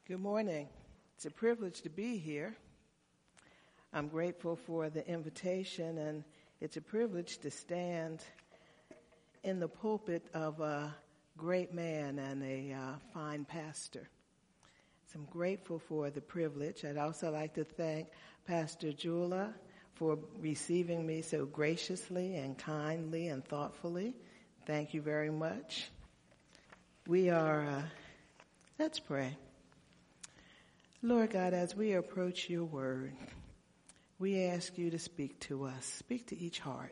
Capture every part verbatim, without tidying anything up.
Good morning. It's a privilege to be here. I'm grateful for the invitation, and it's a privilege to stand in the pulpit of a great man and a uh, fine pastor. So I'm grateful for the privilege. I'd also like to thank Pastor Jula for receiving me so graciously and kindly and thoughtfully. Thank you very much. We are, uh, let's pray. Lord God, as we approach your word, we ask you to speak to us. Speak to each heart.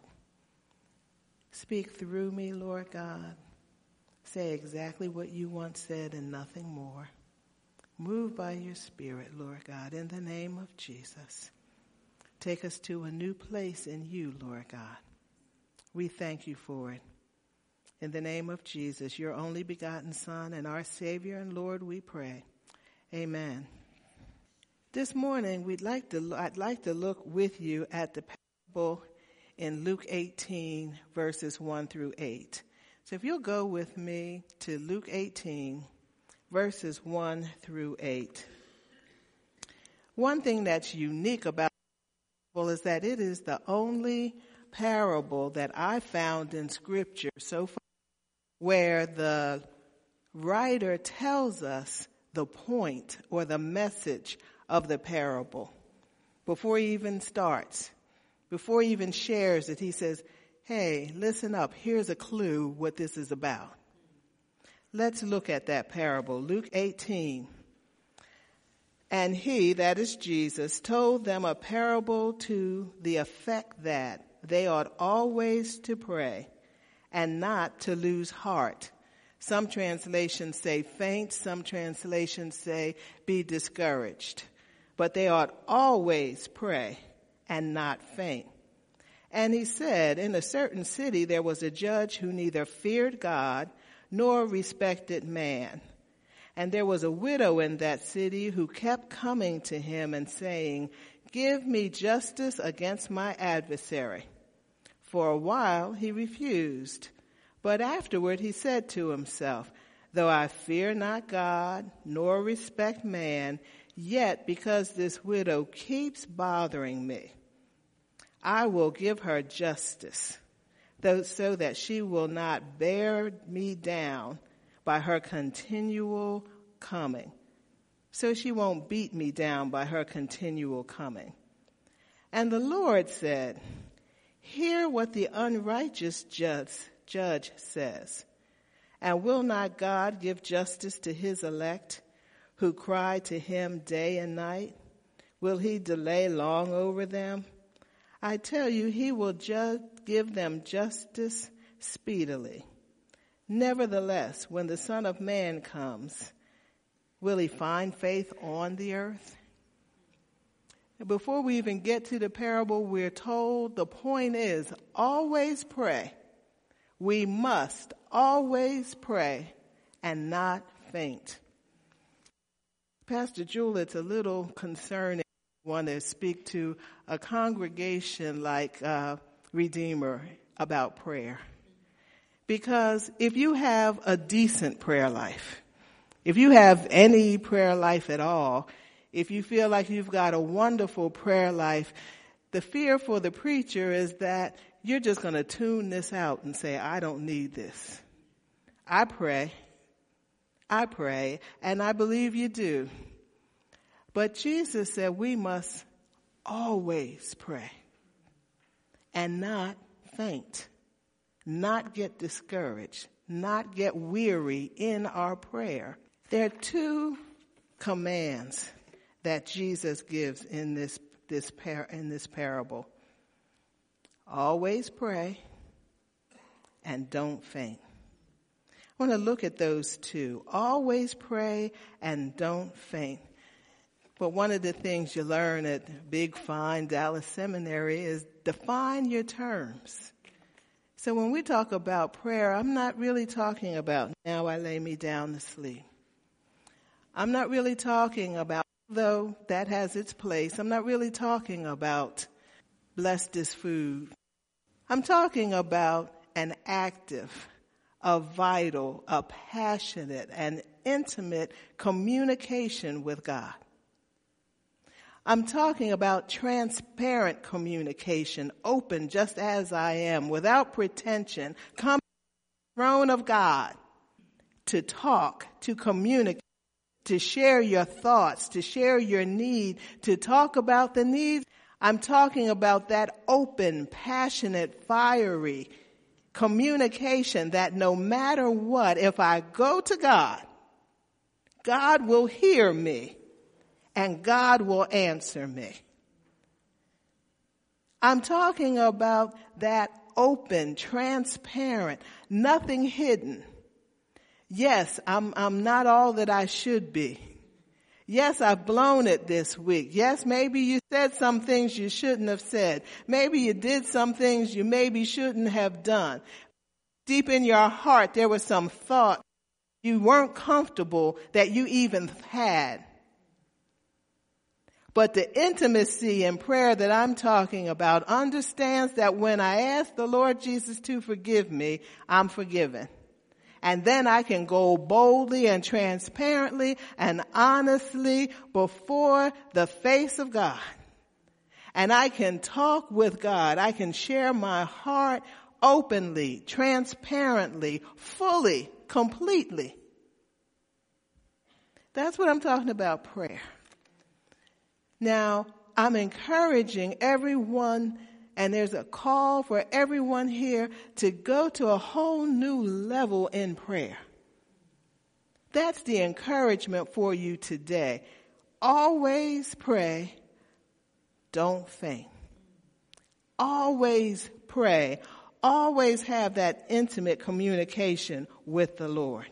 Speak through me, Lord God. Say exactly what you once said and nothing more. Move by your Spirit, Lord God, in the name of Jesus. Take us to a new place in you, Lord God. We thank you for it. In the name of Jesus, your only begotten Son and our Savior and Lord, we pray. Amen. This morning, we'd like to, I'd like to look with you at the parable in Luke eighteen, verses one through eight. So if you'll go with me to Luke eighteen, verses one through eight. One thing that's unique about the parable is that it is the only parable that I found in Scripture so far where the writer tells us the point or the message of the parable. Before he even starts, before he even shares it, he says, hey, listen up. Here's a clue what this is about. Let's look at that parable. Luke eighteen. And he, that is Jesus, told them a parable to the effect that they ought always to pray and not to lose heart. Some translations say faint. Some translations say be discouraged. But they ought always pray and not faint. And he said, in a certain city there was a judge who neither feared God nor respected man. And there was a widow in that city who kept coming to him and saying, give me justice against my adversary. For a while he refused. But afterward he said to himself, though I fear not God nor respect man, yet because this widow keeps bothering me, I will give her justice, though so that she will not bear me down by her continual coming. So she won't beat me down by her continual coming. And the Lord said, hear what the unrighteous judge, judge says. And will not God give justice to his elect, who cry to him day and night? Will he delay long over them? I tell you, he will ju- give them justice speedily. Nevertheless, when the Son of Man comes, will he find faith on the earth? And before we even get to the parable, we're told the point is always pray. We must always pray and not faint. Pastor Jewel, it's a little concerning to want to speak to a congregation like uh, Redeemer about prayer. Because if you have a decent prayer life, if you have any prayer life at all, if you feel like you've got a wonderful prayer life, the fear for the preacher is that you're just going to tune this out and say, I don't need this. I pray. I pray, and I believe you do. But Jesus said we must always pray and not faint, not get discouraged, not get weary in our prayer. There are two commands that Jesus gives in this this par- in this parable. Always pray and don't faint. I want to look at those two. Always pray and don't faint. But one of the things you learn at Big Fine Dallas Seminary is define your terms. So when we talk about prayer, I'm not really talking about now I lay me down to sleep. I'm not really talking about, though that has its place, I'm not really talking about bless this food. I'm talking about an active, a vital, a passionate, and intimate communication with God. I'm talking about transparent communication, open just as I am, without pretension, come to the throne of God to talk, to communicate, to share your thoughts, to share your need, to talk about the needs. I'm talking about that open, passionate, fiery communication that no matter what, if I go to God, God will hear me and God will answer me. I'm talking about that open, transparent, nothing hidden. Yes, I'm, I'm not all that I should be. Yes, I've blown it this week. Yes, maybe you said some things you shouldn't have said. Maybe you did some things you maybe shouldn't have done. Deep in your heart, there was some thought you weren't comfortable that you even had. But the intimacy in prayer that I'm talking about understands that when I ask the Lord Jesus to forgive me, I'm forgiven. And then I can go boldly and transparently and honestly before the face of God. And I can talk with God. I can share my heart openly, transparently, fully, completely. That's what I'm talking about, prayer. Now, I'm encouraging everyone, and there's a call for everyone here to go to a whole new level in prayer. That's the encouragement for you today. Always pray, don't faint. Always pray. Always have that intimate communication with the Lord.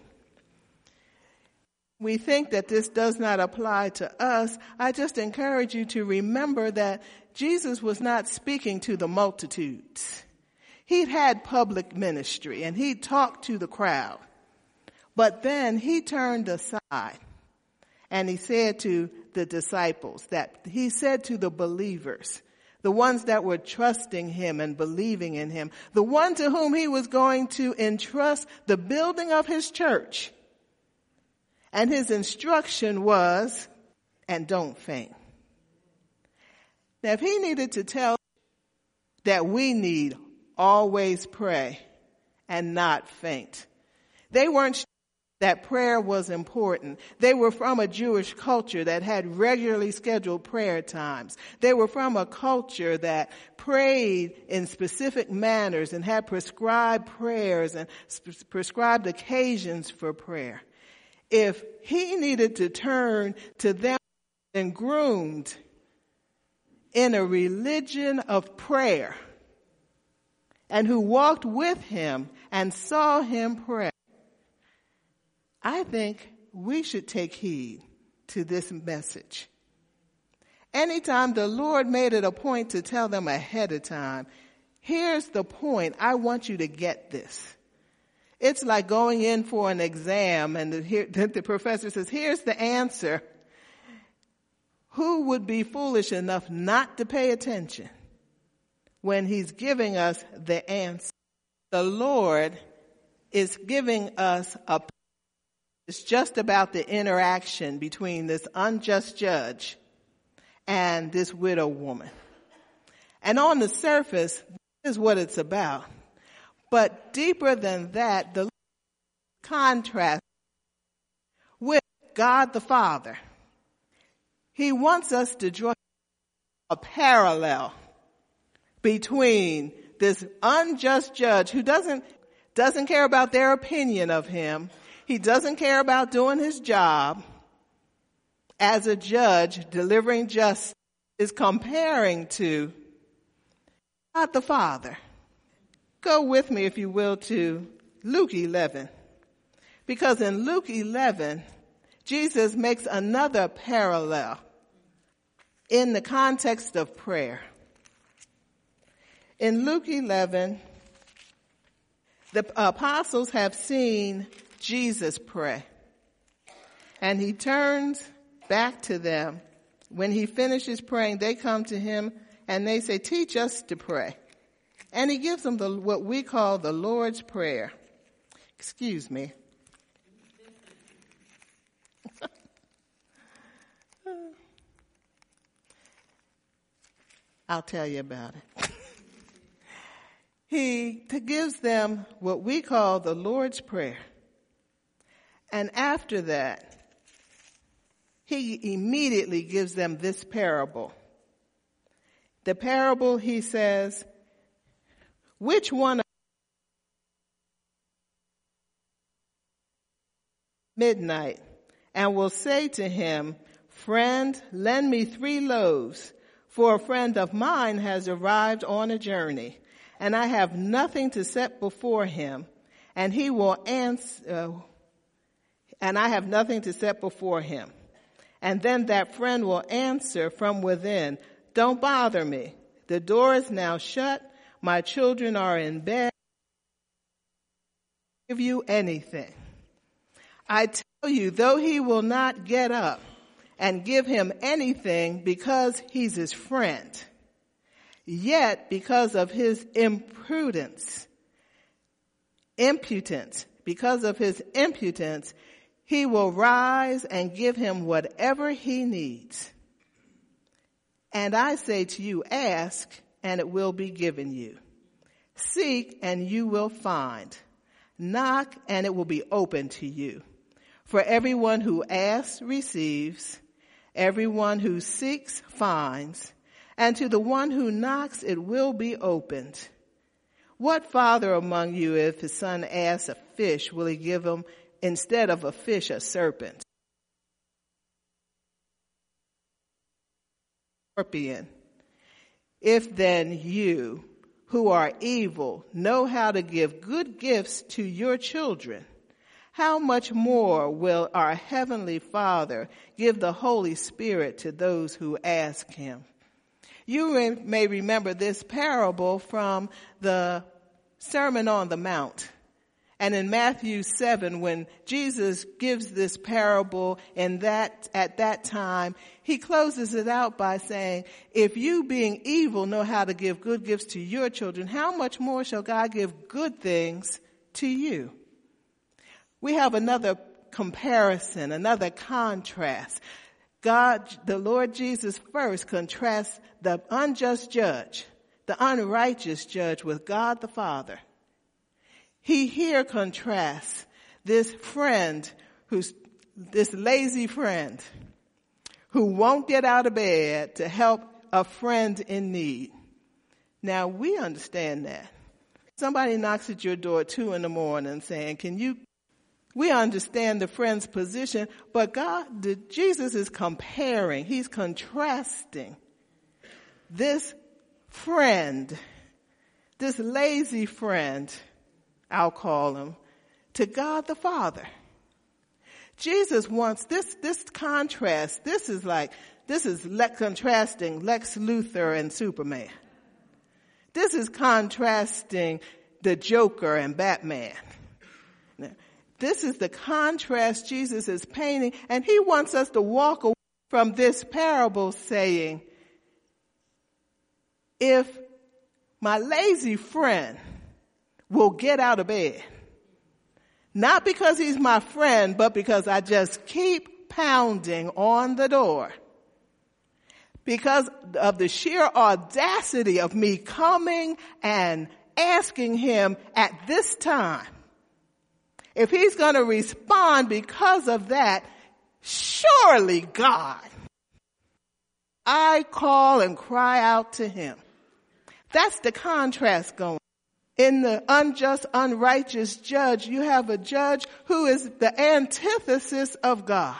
We think that this does not apply to us. I just encourage you to remember that Jesus was not speaking to the multitudes. He'd had public ministry and he talked to the crowd. But then he turned aside and he said to the disciples, that he said to the believers, the ones that were trusting him and believing in him, the one to whom he was going to entrust the building of his church. And his instruction was, and don't faint. Now, if he needed to tell that we need always pray and not faint, they weren't sure that prayer was important. They were from a Jewish culture that had regularly scheduled prayer times. They were from a culture that prayed in specific manners and had prescribed prayers and sp- prescribed occasions for prayer. If he needed to turn to them and groomed in a religion of prayer and who walked with him and saw him pray, I think we should take heed to this message. Anytime the Lord made it a point to tell them ahead of time, here's the point, I want you to get this. It's like going in for an exam and the, the professor says, here's the answer. Who would be foolish enough not to pay attention when he's giving us the answer? The Lord is giving us a, it's just about the interaction between this unjust judge and this widow woman. And on the surface, this is what it's about. But deeper than that, the contrast with God the Father. He wants us to draw a parallel between this unjust judge who doesn't, doesn't care about their opinion of him. He doesn't care about doing his job as a judge delivering justice, is comparing to God the Father. Go with me, if you will, to Luke eleven. Because in Luke eleven, Jesus makes another parallel in the context of prayer. In Luke eleven, the apostles have seen Jesus pray. And he turns back to them. When he finishes praying, they come to him and they say, teach us to pray. And he gives them the, what we call the Lord's Prayer. Excuse me. I'll tell you about it. He gives them what we call the Lord's Prayer. And after that, he immediately gives them this parable. The parable, he says, which one of midnight, and will say to him, friend, lend me three loaves, for a friend of mine has arrived on a journey, and I have nothing to set before him, and he will answer, uh, and I have nothing to set before him. And then that friend will answer from within, don't bother me. The door is now shut. My children are in bed. I don't give you anything. I tell you, though he will not get up and give him anything because he's his friend, yet because of his imprudence, impudence, because of his impudence, he will rise and give him whatever he needs. And I say to you, ask, and it will be given you. Seek, and you will find. Knock, and it will be open to you. For everyone who asks receives, everyone who seeks finds, and to the one who knocks it will be opened. What father among you, if his son asks a fish, will he give him instead of a fish a serpent? Scorpion. If then you, who are evil, know how to give good gifts to your children, how much more will our Heavenly Father give the Holy Spirit to those who ask him? You re- may remember this parable from the Sermon on the Mount. And in Matthew seven, when Jesus gives this parable in that, at that time, he closes it out by saying, if you being evil know how to give good gifts to your children, how much more shall God give good things to you? We have another comparison, another contrast. God, the Lord Jesus first contrasts the unjust judge, the unrighteous judge with God the Father. He here contrasts this friend who's, this lazy friend who won't get out of bed to help a friend in need. Now we understand that. Somebody knocks at your door at two in the morning saying, can you, we understand the friend's position, but God, the, Jesus is comparing, he's contrasting this friend, this lazy friend, I'll call him, to God the Father. Jesus wants this, this contrast. This is like, this is le- contrasting Lex Luthor and Superman. This is contrasting the Joker and Batman. Now, this is the contrast Jesus is painting, and he wants us to walk away from this parable saying, if my lazy friend will get out of bed, not because he's my friend, but because I just keep pounding on the door, because of the sheer audacity of me coming and asking him at this time, if he's going to respond because of that, surely God, I call and cry out to him. That's the contrast going. In the unjust, unrighteous judge, you have a judge who is the antithesis of God.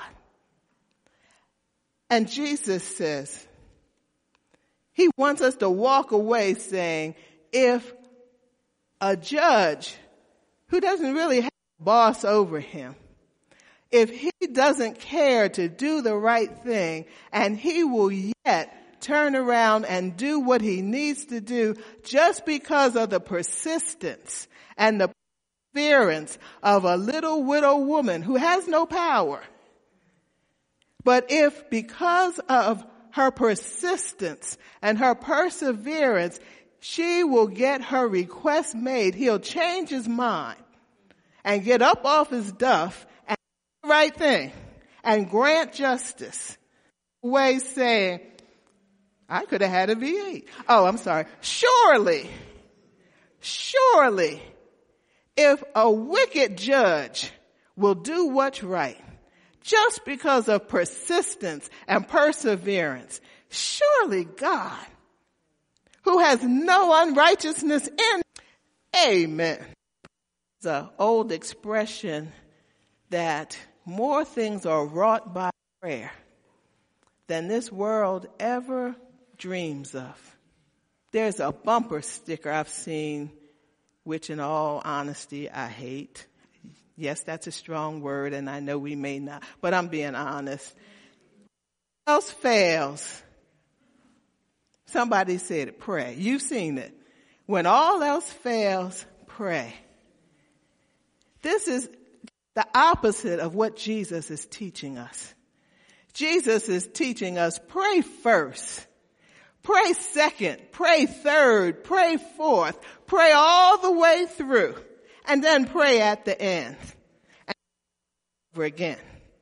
And Jesus says, he wants us to walk away saying, if a judge who doesn't really have a boss over him, if he doesn't care to do the right thing, and he will yet turn around and do what he needs to do just because of the persistence and the perseverance of a little widow woman who has no power. But if because of her persistence and her perseverance, she will get her request made, he'll change his mind and get up off his duff and do the right thing and grant justice. Way saying, I could have had a V eight. Oh, I'm sorry. Surely, surely, if a wicked judge will do what's right, just because of persistence and perseverance, surely God, who has no unrighteousness in, amen. It's an old expression that more things are wrought by prayer than this world ever dreams of. There's a bumper sticker I've seen, which in all honesty I hate. Yes, that's a strong word, and I know we may not, but I'm being honest. What else fails? Somebody said it, pray. You've seen it. When all else fails, pray. This is the opposite of what Jesus is teaching us. Jesus is teaching us, pray first, pray second, pray third, pray fourth, pray all the way through, and then pray at the end. And over again.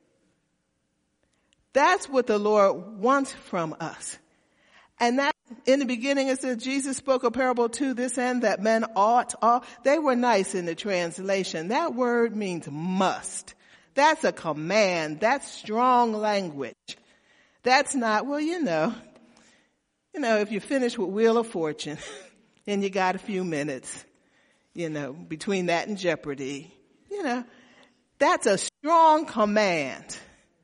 That's what the Lord wants from us. And that, in the beginning, it says Jesus spoke a parable to this end that men ought, all, they were nice in the translation. That word means must. That's a command. That's strong language. That's not, well, you know, you know, if you finish with Wheel of Fortune and you got a few minutes, you know, between that and Jeopardy, you know, that's a strong command.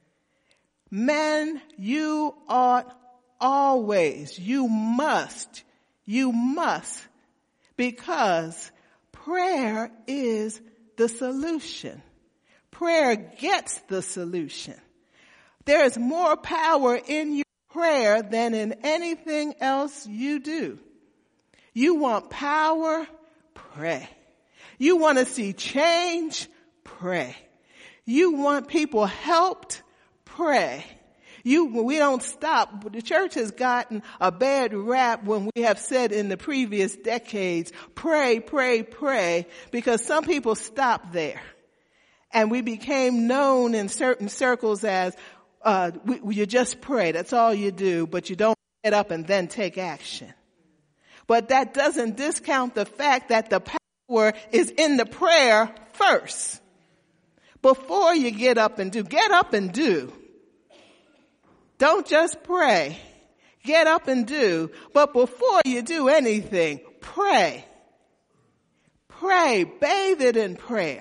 Men, you ought always, you must, you must, because prayer is the solution. Prayer gets the solution. There is more power in your prayer than in anything else you do. You want power? Pray. You want to see change? Pray. You want people helped? Pray. You, we don't stop. The church has gotten a bad rap when we have said in the previous decades, pray, pray, pray, because some people stop there. And we became known in certain circles as, uh, we, you just pray. That's all you do, but you don't get up and then take action. But that doesn't discount the fact that the power is in the prayer first. Before you get up and do, get up and do. Don't just pray. Get up and do. But before you do anything, pray. Pray. Bathe it in prayer.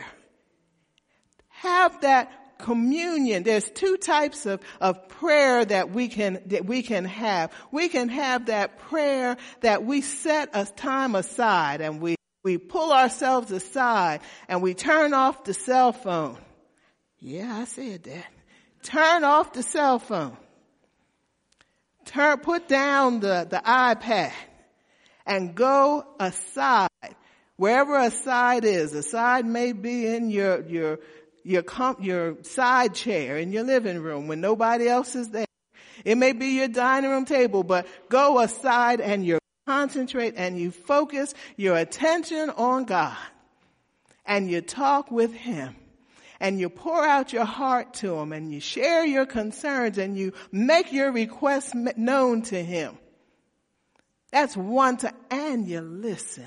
Have that communion. There's two types of, of prayer that we can, that we can have. We can have that prayer that we set a time aside and we, we pull ourselves aside and we turn off the cell phone. Yeah, I said that. Turn off the cell phone. Turn, put down the, the iPad and go aside. Wherever aside is, aside may be in your, your, your, comp, your side chair in your living room when nobody else is there. It may be your dining room table, but go aside and you concentrate and you focus your attention on God and you talk with Him. And you pour out your heart to Him and you share your concerns and you make your requests known to Him. That's one time. And you listen.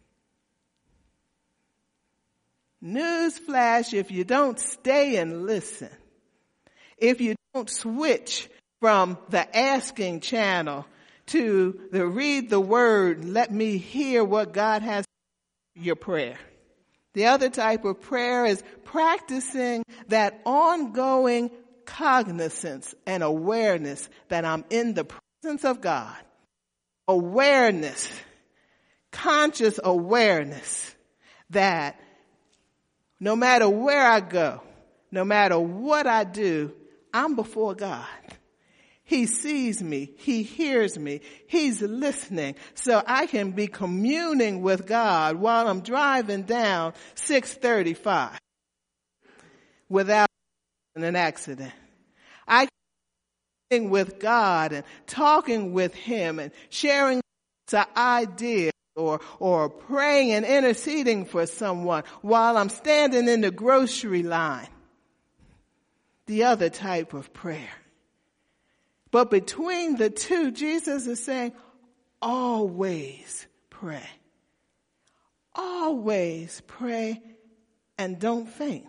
Newsflash, if you don't stay and listen, if you don't switch from the asking channel to the read the word, let me hear what God has for your prayer. The other type of prayer is practicing that ongoing cognizance and awareness that I'm in the presence of God. Awareness, conscious awareness that no matter where I go, no matter what I do, I'm before God. He sees me. He hears me. He's listening. So I can be communing with God while I'm driving down six thirty-five without an accident. I can be with God and talking with Him and sharing ideas or, or praying and interceding for someone while I'm standing in the grocery line. The other type of prayer. But between the two, Jesus is saying, always pray. Always pray and don't faint.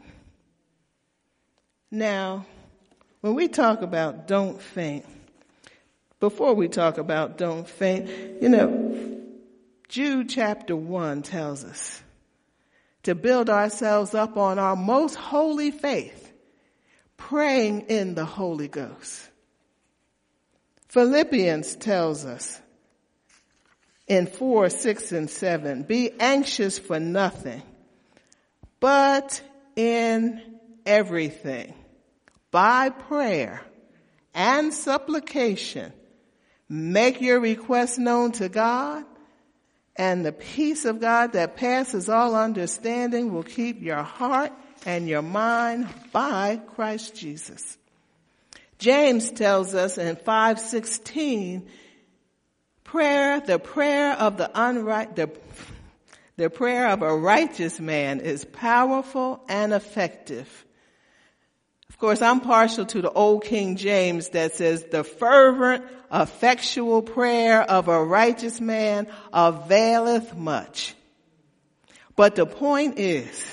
Now, when we talk about don't faint, before we talk about don't faint, you know, Jude chapter one tells us to build ourselves up on our most holy faith, praying in the Holy Ghost. Philippians tells us in four, six, and seven, be anxious for nothing, but in everything, by prayer and supplication, make your requests known to God, and the peace of God that passes all understanding will keep your heart and your mind by Christ Jesus. James tells us in five sixteen, prayer, the prayer of the unright, the, the prayer of a righteous man is powerful and effective. Of course, I'm partial to the old King James that says the fervent, effectual prayer of a righteous man availeth much. But the point is,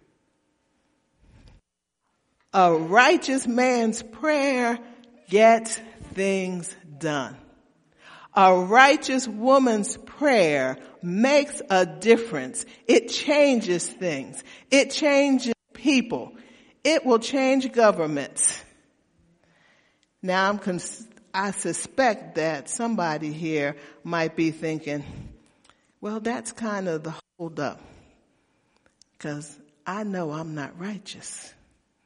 a righteous man's prayer gets things done. A righteous woman's prayer makes a difference. It changes things. It changes people. It will change governments. Now, I'm cons- I suspect that somebody here might be thinking, well, that's kind of the hold up, because I know I'm not righteous.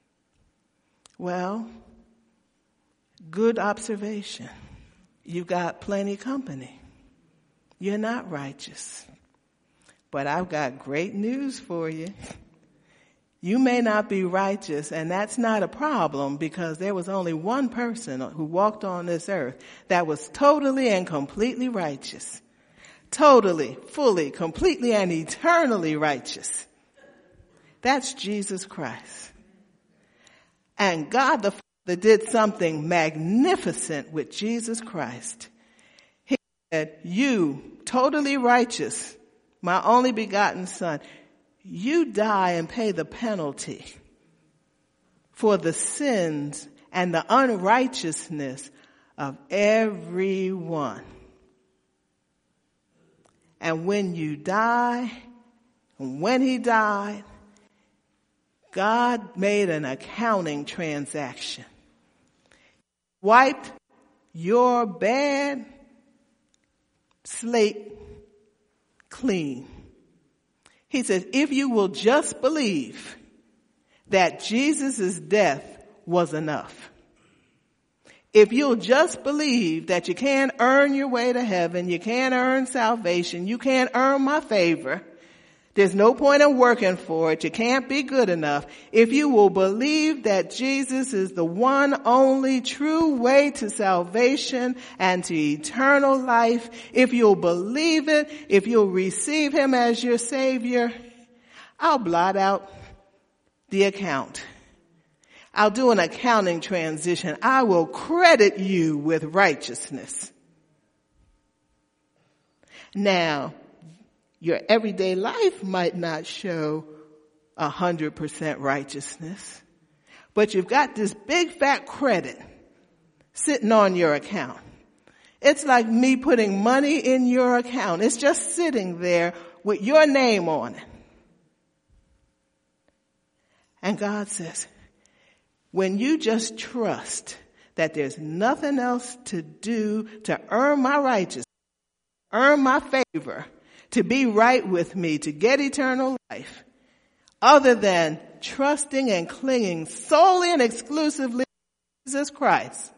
Well, good observation. You've got plenty company. You're not righteous. But I've got great news for you. You may not be righteous, and that's not a problem, because there was only one person who walked on this earth that was totally and completely righteous. Totally, fully, completely, and eternally righteous. That's Jesus Christ. And God the Father did something magnificent with Jesus Christ. He said, you, totally righteous, my only begotten Son, you die and pay the penalty for the sins and the unrighteousness of everyone. And when you die, when he died, God made an accounting transaction. Wiped your bad slate clean. He says, if you will just believe that Jesus' death was enough, if you'll just believe that you can't earn your way to heaven, you can't earn salvation, you can't earn my favor, there's no point in working for it, you can't be good enough. If you will believe that Jesus is the one only true way to salvation and to eternal life, if you'll believe it, if you'll receive him as your Savior, I'll blot out the account. I'll do an accounting transition. I will credit you with righteousness. Now, your everyday life might not show a hundred percent righteousness, but you've got this big fat credit sitting on your account. It's like me putting money in your account. It's just sitting there with your name on it. And God says, when you just trust that there's nothing else to do to earn my righteousness, earn my favor, to be right with me, to get eternal life, other than trusting and clinging solely and exclusively to Jesus Christ.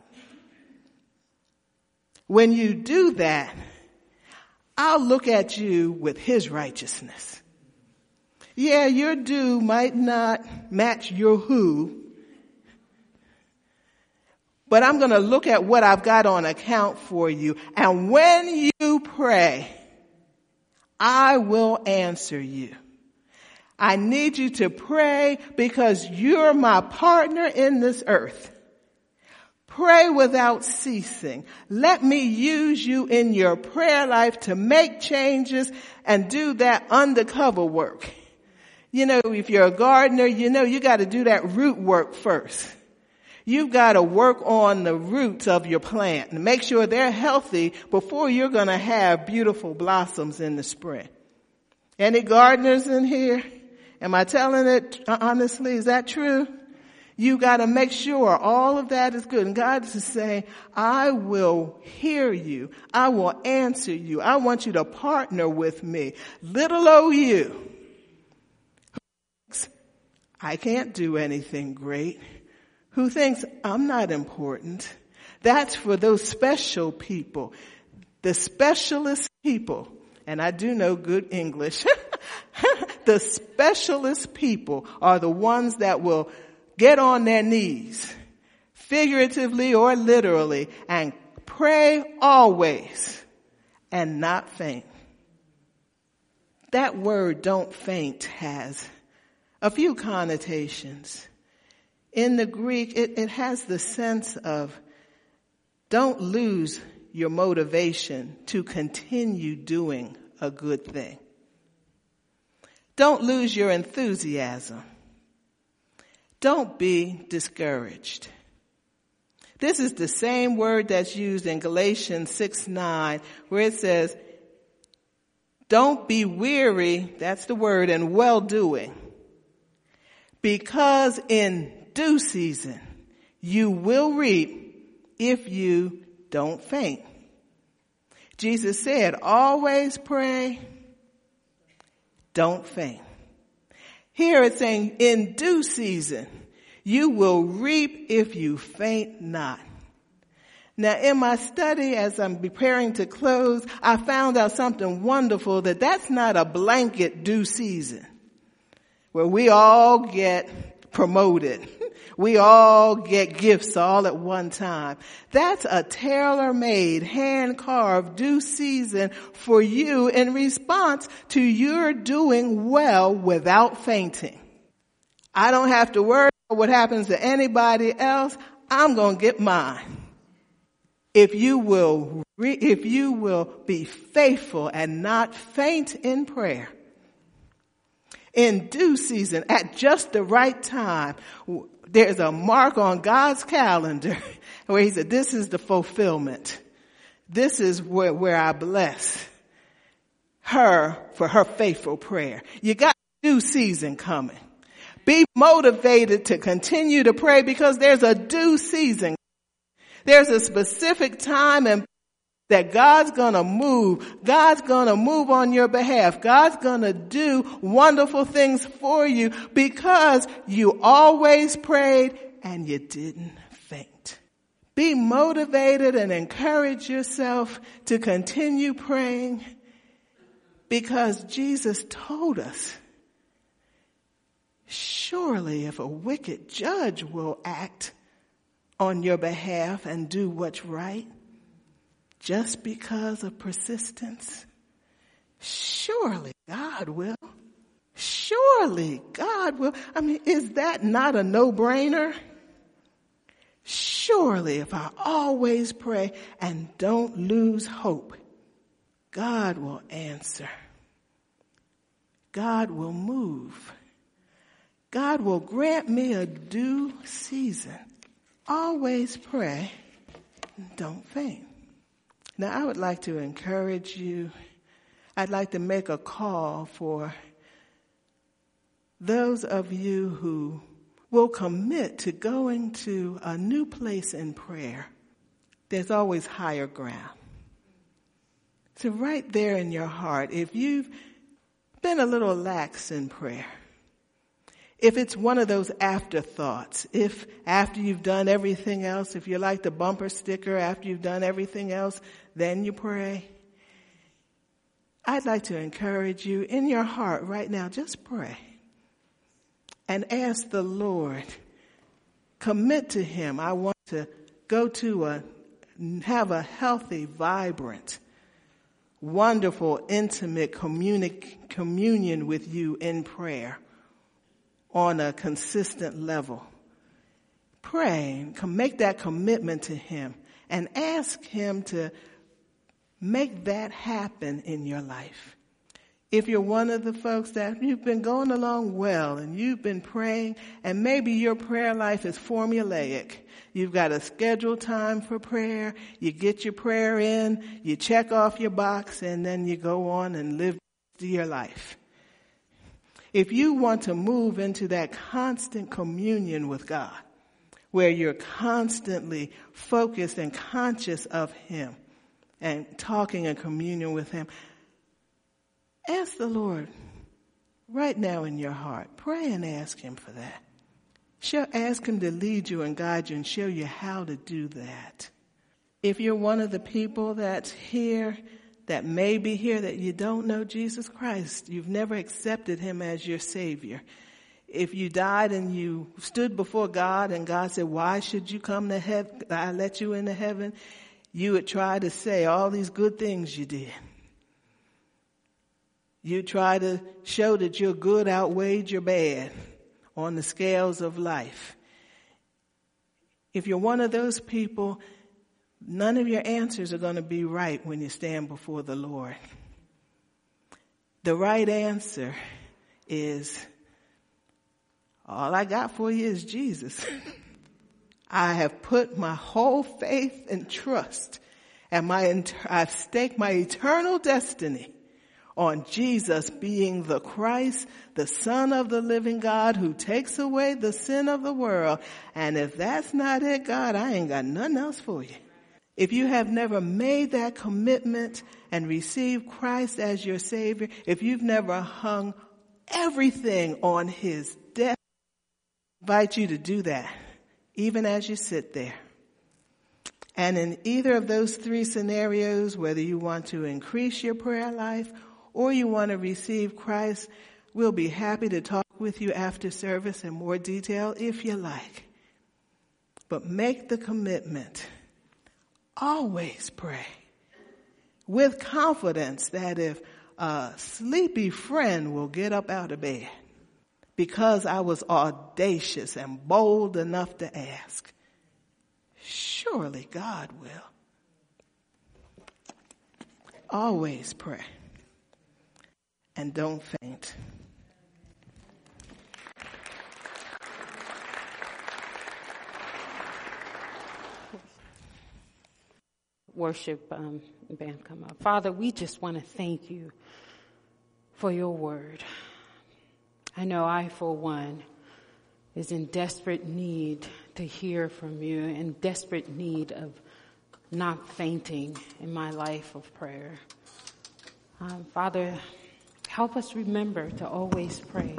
When you do that, I'll look at you with his righteousness. Yeah, your do might not match your who, but I'm going to look at what I've got on account for you. And when you pray, I will answer you. I need you to pray because you're my partner in this earth. Pray without ceasing. Let me use you in your prayer life to make changes and do that undercover work. You know, if you're a gardener, you know you got to do that root work first. You've got to work on the roots of your plant and make sure they're healthy before you're going to have beautiful blossoms in the spring. Any gardeners in here? Am I telling it honestly? Is that true? You got to make sure all of that is good. And God is saying, I will hear you. I will answer you. I want you to partner with me. Little old you. I can't do anything great. Who thinks I'm not important. That's for those special people. The specialist people. And I do know good English. The specialist people are the ones that will get on their knees, figuratively or literally, and pray always and not faint. That word "don't faint" has a few connotations. In the Greek, it, it has the sense of don't lose your motivation to continue doing a good thing. Don't lose your enthusiasm. Don't be discouraged. This is the same word that's used in Galatians six nine, where it says, don't be weary, that's the word, in well-doing, because in due season you will reap if you don't faint. Jesus said, always pray, don't faint. Here it's saying, in due season, you will reap if you faint not. Now, in my study, as I'm preparing to close, I found out something wonderful, that that's not a blanket due season where we all get promoted. We all get gifts all at one time. That's a tailor-made, hand-carved due season for you in response to your doing well without fainting. I don't have to worry about what happens to anybody else. I'm going to get mine. If you will, re- if you will be faithful and not faint in prayer, in due season, at just the right time, there's a mark on God's calendar where he said, this is the fulfillment. This is where, where I bless her for her faithful prayer. You got due season coming. Be motivated to continue to pray because there's a due season. There's a specific time and that God's gonna move. God's gonna move on your behalf. God's gonna do wonderful things for you because you always prayed and you didn't faint. Be motivated and encourage yourself to continue praying because Jesus told us, surely if a wicked judge will act on your behalf and do what's right, just because of persistence, surely God will. Surely God will. I mean, is that not a no-brainer? Surely if I always pray and don't lose hope, God will answer. God will move. God will grant me a due season. Always pray and don't faint. Now, I would like to encourage you. I'd like to make a call for those of you who will commit to going to a new place in prayer. There's always higher ground. So right there in your heart, if you've been a little lax in prayer, if it's one of those afterthoughts, if after you've done everything else, if you're like the bumper sticker, after you've done everything else, then you pray. I'd like to encourage you in your heart right now, just pray and ask the Lord, commit to him. I want to go to a, have a healthy, vibrant, wonderful, intimate communi- communion with you in prayer on a consistent level. pray and make that commitment to him and ask him to make that happen in your life. If you're one of the folks that you've been going along well and you've been praying and maybe your prayer life is formulaic, you've got a scheduled time for prayer, you get your prayer in, you check off your box, and then you go on and live your life. If you want to move into that constant communion with God, where you're constantly focused and conscious of him and talking in communion with him, ask the Lord right now in your heart. Pray and ask him for that. Show, ask him to lead you and guide you and show you how to do that. If you're one of the people that's here, that may be here, that you don't know Jesus Christ, you've never accepted him as your Savior. If you died and you stood before God and God said, why should you come to heaven? I let you into heaven. You would try to say all these good things you did. You try to show that your good outweighed your bad on the scales of life. If you're one of those people, none of your answers are going to be right when you stand before the Lord. The right answer is, all I got for you is Jesus. I have put my whole faith and trust, and my I've staked my eternal destiny on Jesus being the Christ, the Son of the living God who takes away the sin of the world. And if that's not it, God, I ain't got nothing else for you. If you have never made that commitment and received Christ as your Savior, if you've never hung everything on his death, I invite you to do that, even as you sit there. And in either of those three scenarios, whether you want to increase your prayer life or you want to receive Christ, we'll be happy to talk with you after service in more detail if you like. But make the commitment. Always pray with confidence that if a sleepy friend will get up out of bed because I was audacious and bold enough to ask, surely God will. Always pray. And don't faint. Worship um, band come up. Father, we just want to thank you for your word. I know I, for one, is in desperate need to hear from you, in desperate need of not fainting in my life of prayer. Um, Father, help us remember to always pray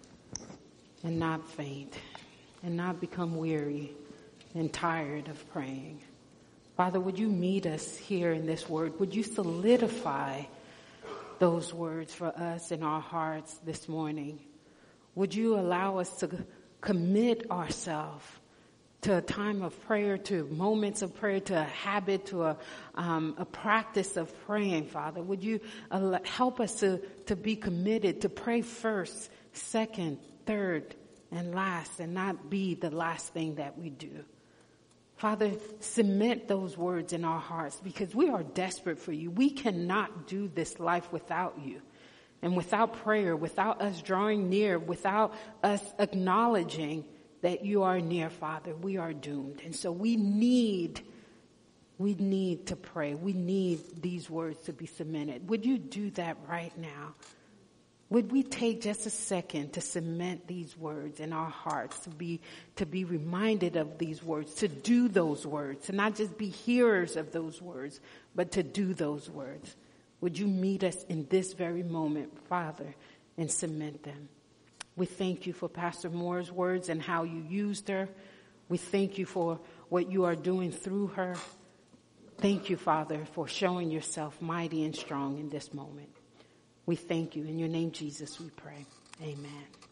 and not faint and not become weary and tired of praying. Father, would you meet us here in this word? Would you solidify those words for us in our hearts this morning? Would you allow us to commit ourselves to a time of prayer, to moments of prayer, to a habit, to a, um, a practice of praying, Father? Would you al- help us to, to be committed to pray first, second, third, and last, and not be the last thing that we do? Father, cement those words in our hearts because we are desperate for you. We cannot do this life without you. And without prayer, without us drawing near, without us acknowledging that you are near, Father, we are doomed. And so we need, we need to pray. We need these words to be cemented. Would you do that right now? Would we take just a second to cement these words in our hearts, to be, to be reminded of these words, to do those words, to not just be hearers of those words, but to do those words? Would you meet us in this very moment, Father, and cement them? We thank you for Pastor Moore's words and how you used her. We thank you for what you are doing through her. Thank you, Father, for showing yourself mighty and strong in this moment. We thank you. In your name, Jesus, we pray. Amen.